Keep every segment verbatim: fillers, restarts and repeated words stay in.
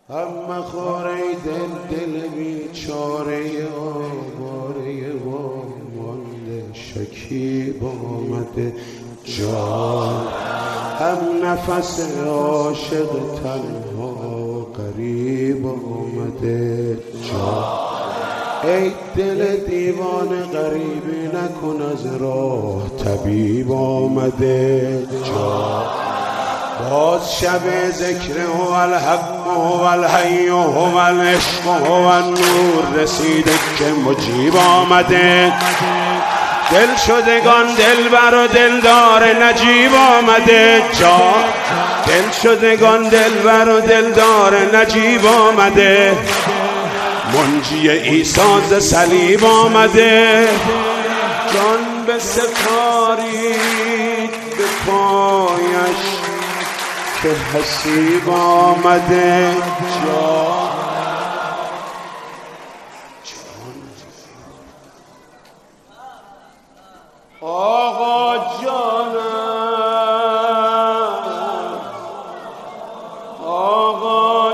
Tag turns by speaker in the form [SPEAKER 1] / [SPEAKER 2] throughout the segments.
[SPEAKER 1] هم خوره دل دل بیچاره آواره و مانده شکیب آمده جان، هم نفس عاشق تنها غریب آمده جان. ای دل دیوانه غریبی نکن از راه طبیب آمده جان. باز شب ذکر هو الحق هو الحی هو العشق هو النور رسیده که مجیب آمده. دل شدگان دلبر و دلدار نجیب آمده جان. دل شدگان دلبر و دلدار نجیب آمده. منجی عیسی ز صلیب آمده. جان به سپارید به پایش که حسیب آمده جان. آقا جانم، آقا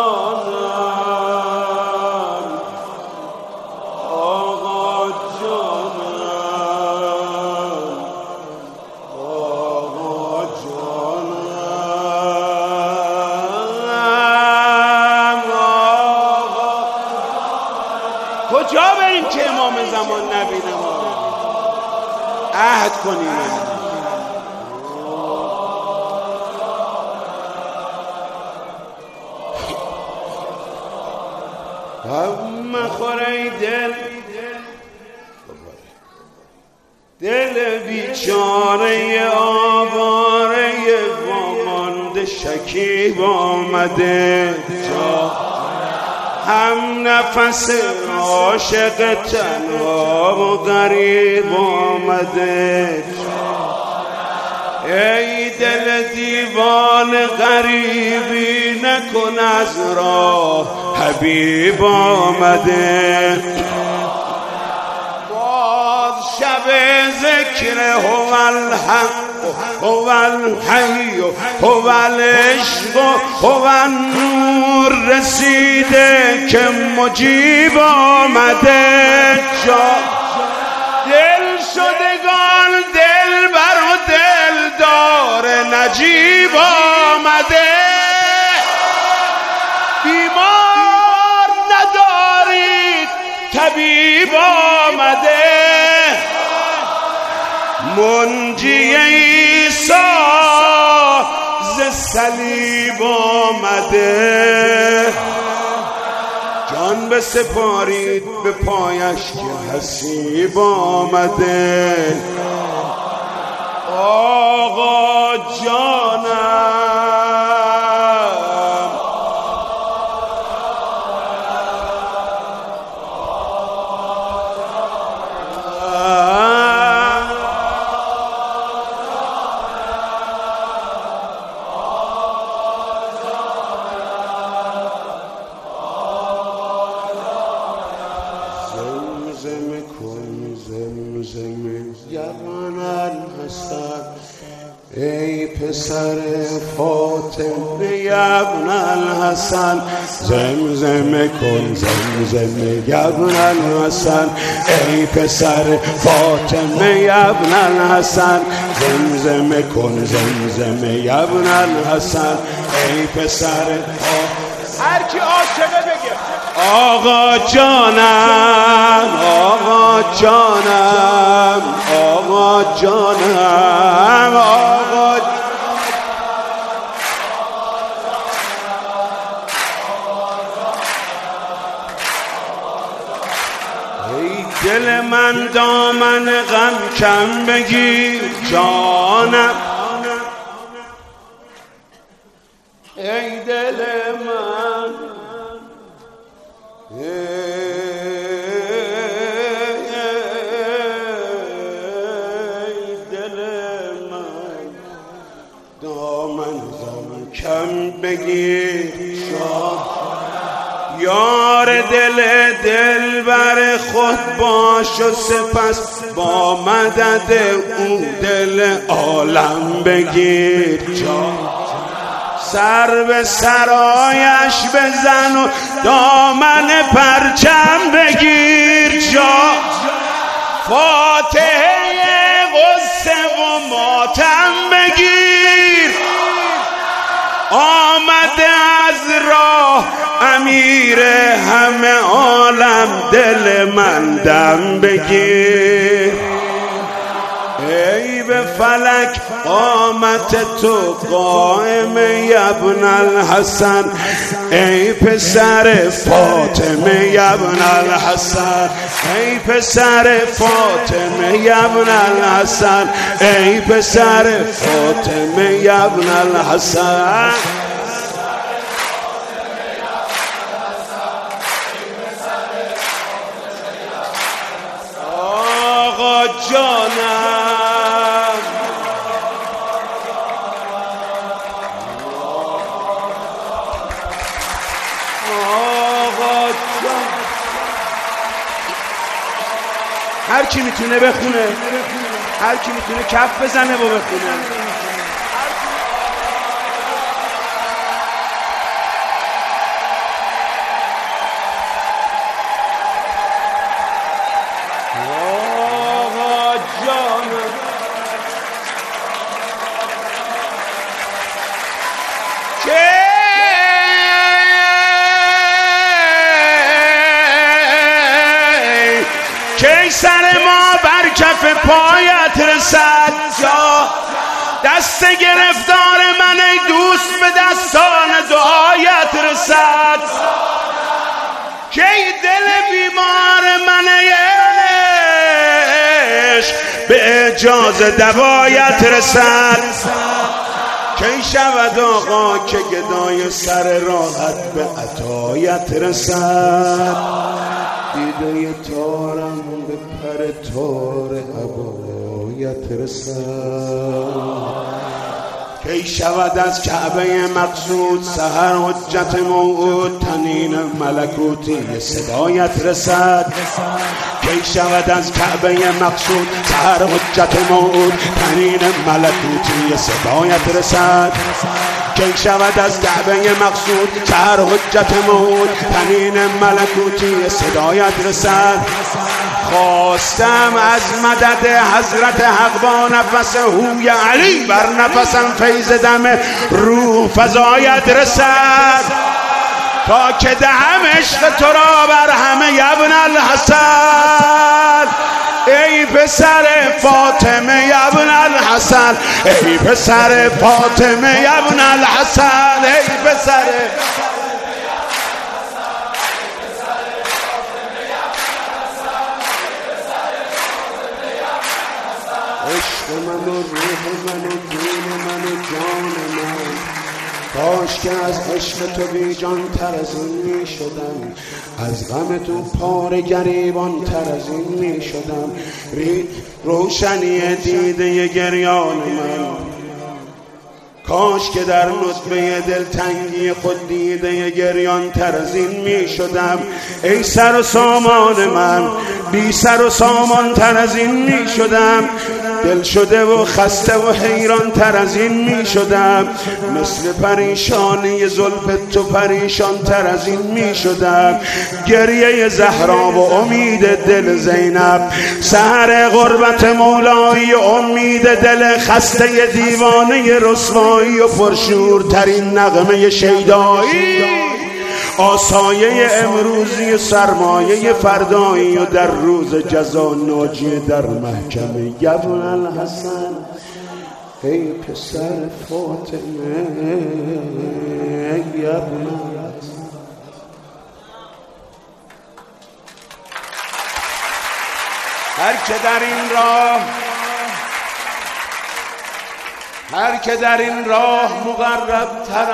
[SPEAKER 1] جانم، آقا جانم، آقا جانم، آقا. کجا بریم که امام زمان نبینه ما؟ عهد کنیم. هم خوره دل دل بیچاره آواره وامانده شکیب آمده جا. هم نفس عاشق تنها و غریب آمده. ای دل دیوان غریبی نکن از راه حبیب آمده. باز شب ذکر هو الحق هو الحی هو العشق هو النور رسیده که مجیب آمده جا. دل شدگان دلبر و دلدار نجیب آمده. بیمار ندارید طبیب آمده. منجی عیسی ز صلیب آمده. جان به سپارید به پایش که حسیب آمده. آقا جانم، زمزمه کن زمزمه یمن الحسن. ای پسر فاطمه یبن الحسن. زمزمه کن زمزمه یبن الحسن. ای پسر فاطمه یبن الحسن. زمزمه کن زمزمه یبن الحسن. ای پسر هر کی عاشقه بگه آقا جانم، آقا جانم، آقا جانم، آقا. ای دل من دامن غم کم بگیر جانم. ای دل من، ای دل من دامن غم کم بگیر جان. یار دل دل بر خود باش و سپس با مدد او دل عالم بگیر جان. سر به سرایش بزن و دامن پرچم بگیر، جا فاتحه غصه و ماتم بگیر. آمده از راه امیر همه عالم، دل من دم بگیر. ای به فلک قامت تو قائم ابن الحسن، ای پسر فاطمه ابن الحسن، ای پسر فاطمه ابن الحسن، ای پسر فاطمه ابن الحسن. آقا جانم هر کی میتونه بخونه، هر کی میتونه کف بزنه و بخونه. آقا جانم که کی سر ما بر کف پایت رسد، یا دست گرفتار من ای دوست به دستان دعایت رسد، کی دل بیمار من ای عشق به اجازه دوایت رسد، کی شود آقا که گدای سر راحت به عطایت رسد، دیده تارم به پر تار عبایت رسد، کی شود از کعبه مقصود سحر حجت موعود تنین ملکوتی صدایت رسد، کی شود از کعبه مقصود سحر حجت موعود تنین ملکوتی صدایت رسد، کی شود از کعبه مقصود سحر حجت موعود تنین ملکوتی صدایت رسد. خواستم از مدد حضرت حق با نفس هوی علی بر نفسم فیض دم روح فضایت رسد، تا که دهم عشق تو را بر همه ابن الحسن، ای پسر فاطمه ابن الحسن، ای پسر فاطمه ابن الحسن، ای پسر عشق من و روح من و دین من و جان من، کاش که از عشق تو بی جان تر از این می شدم، از غم تو پاره گریبان تر از این می شدم، روشنی دیده گریان من، کاش که در نطفه دلتنگی خود دیده گریان تر از این می شدم، ای سر و سامان من بی سر و سامان تر از این می شدم، دل شده و خسته و حیران تر از این می شدم، مثل پریشانی زلف تو پریشان تر از این می شدم، گریه زهرا و امید دل زینب، سحر غربت مولایی و امید دل خسته دیوانه رسوایی و پرشورترین نغمه شیدایی، آسایه امروزی سرمایه فردایی و در روز جزا ناجی در محکمه ابن الحسن، ای پسر فاطمه ابن الحسن. هر که در این راه هر که در این راه مقرب تر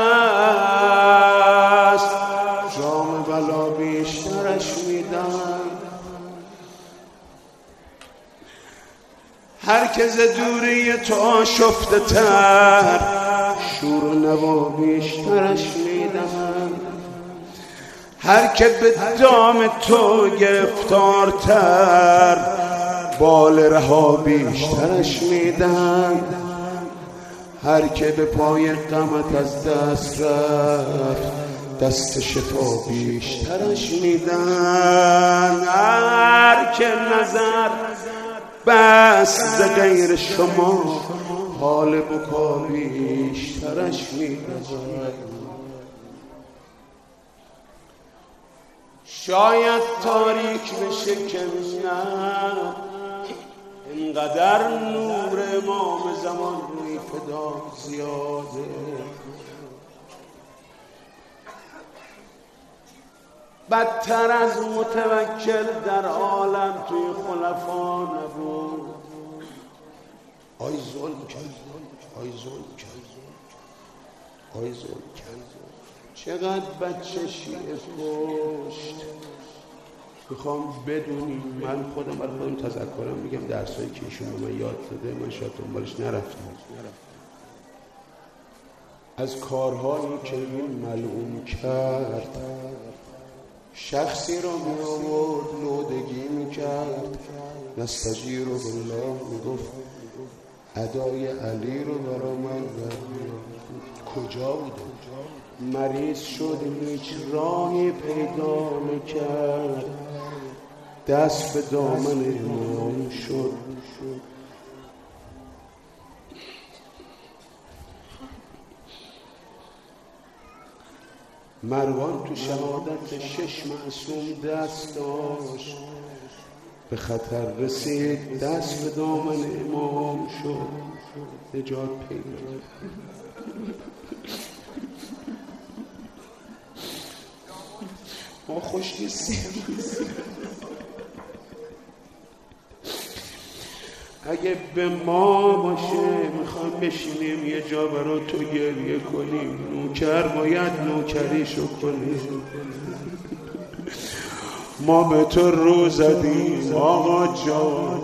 [SPEAKER 1] است، جام بلا بیشترش میدم، هر که ز دوری تو آشفته تر، شور و نوا بیشترش میدم، هر که به دام تو گرفتارتر، بال رها بیشترش میدم، هر که به پای غمت از دست رفت دست شفا بیشترش میدن. هر که نظر بس ز غیر شما حال بکا بیشترش میدن. شاید تاریک بشه که نه اینقدر نور امام زمان روی فدا زیاده. بدتر از متوکل در عالم توی خلفا نبود. آی ظلم کرد، آی ظلم کرد، آی ظلم کرد. چقدر بچه شیعه کشت. میخوام بدونیم، من خودم برای خودم تذکرم میگم درسایی که ایشون به من یاد داده من شاید دنبالش نرفتم. از کارهایی که این ملعون کرد شخصی رو می آورد لودگی میکرد، نستجیر رو بالله میگفت ادای علی رو برا من کجا بوده؟ مریض شد هیچ راهی پیدا نکرد، دست به دامن امام شد. مروان تو شهادت شش معصوم دست داشت، به خطر رسید دست به دامن امام شد، نجات پیدا. ما خوش نیستیم. اگه به ما باشه میخوام بشینیم یه جا برا تو گریه کنیم، نوکر باید نوکریشو کنیم. ما به تو رو زدیم آقا جان،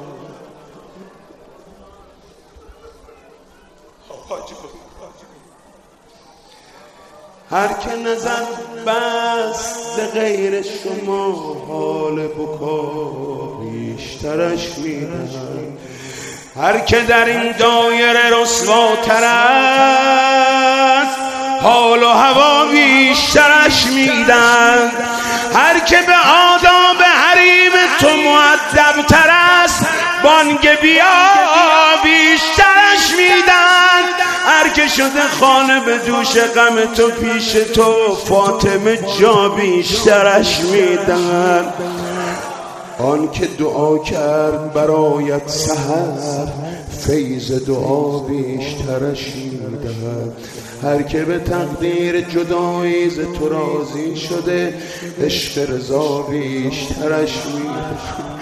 [SPEAKER 1] هر که نظر بس ز غیر شما حال بکا بیشترش میدن. هر که در این دایره رسواتر است حال و هوا بیشترش میدن. هر که به آداب حریم تو مؤدب تر است بانگ بیا بیشترش میدن. هر که شده خانه به دوش غم تو پیش تو فاطمه جا بیشترش میدن. آن که دعا کرد برایت سحر فیض دعا بیشترش میدن. هر که به تقدیر جدایی ز تو راضی شده عشق رضا بیشترش میدن.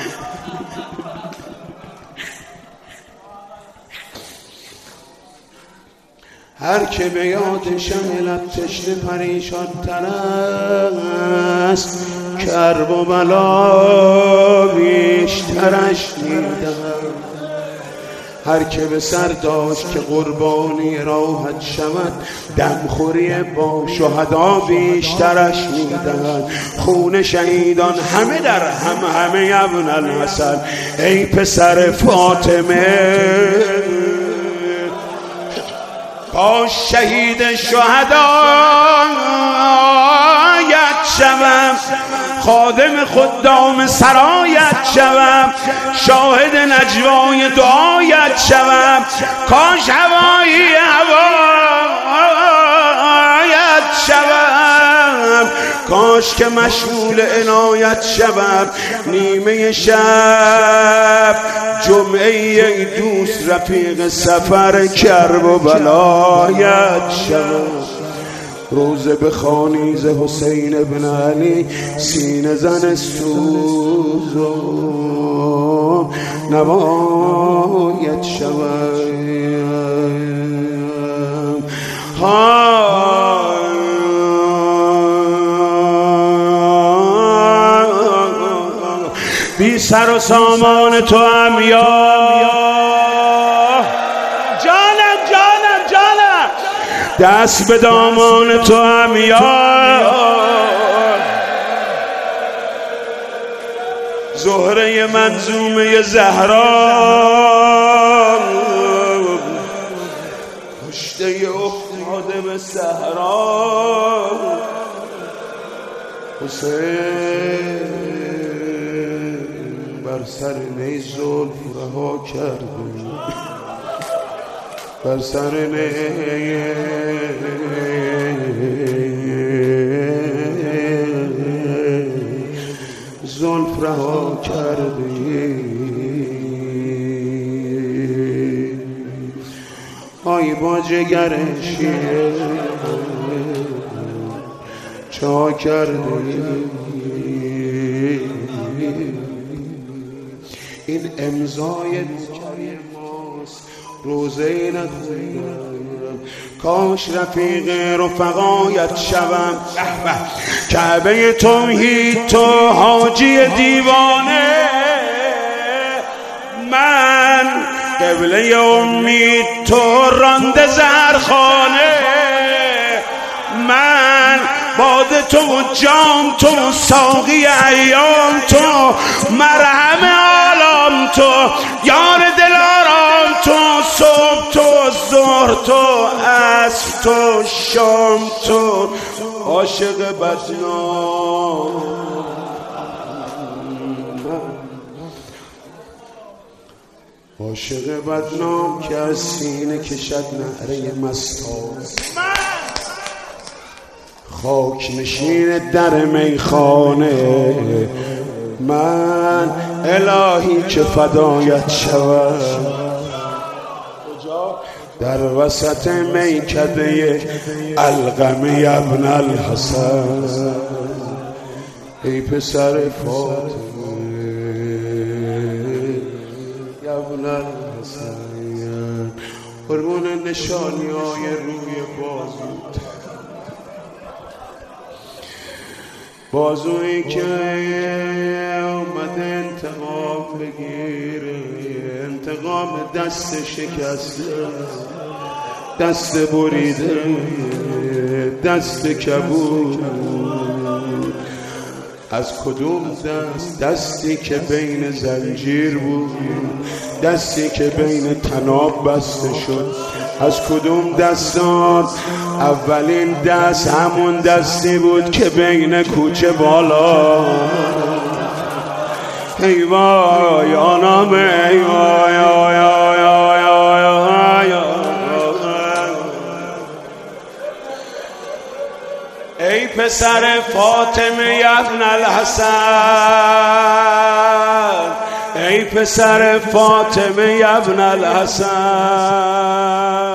[SPEAKER 1] هر که به یاد شم لب تشنه پریشان تر است کرب و بلا بیشترش میدن. هر که به سر داشت که قربانی راحت شود دمخوری با شهدا بیشترش میدن. خون شهیدان همه در هم همه ابن الحسن ای پسر فاطمه. کاش شهید شهدایت شوم، خادم خدام سرایت شوم، شاهد نجوای دعایت شوم. کاش هوایی هوایت شوم، کاش که مشغول عنایت شوم. نیمه شب جمعه ای دوست رفیق سفر کرب و بلایت شوم. روزه بخوانی ز حسین ابن علی سینه زن سوز و نوایت شوم. بی سر و سامان تو هم یا جانم جانم جانم دست به دامان تو هم یا زهره منظومه زهرا افتاده به صحرا، حسین بر سر نی زلف رها کرده، بر سر نی زلف رها کرده. آی با جگرش چا کرده، این امضای نوکری ماست روزه نخوندم، کاش رفیق رفقایت شوم، کعبه توحید تو حاجی دیوانه، من قبله امید تو رانده زرخانه، من باده تو و جام تو ساقی ایام تو، مرهم عالم تو یار دلارام تو، صبح تو ظهر تو عصر تو شام تو، عاشق بدنام عاشق بدنام که از سینه کشد نعره مستان، خاک نشین در میخانه، من الهی که فدایت شوم، در وسط میکده القمه ابن الحسن، ای پسر فاطمه ابن الحسن، قربون نشانی های روی بازوت، بازویی که اومده انتقام بگیره، انتقام دست شکسته، دست بریده، دست کبود، از کدوم دست؟ دستی که بین زنجیر بود، دستی که بین طناب بسته شد، از کدوم دستان؟ اولین دست همون دستی بود که بین کوچه بالا، ای وای آنام، ای وای آی آی آی آی آی، ای پسر فاطمه ابن الحسن، ای پسر فاطمه ابن الحسن.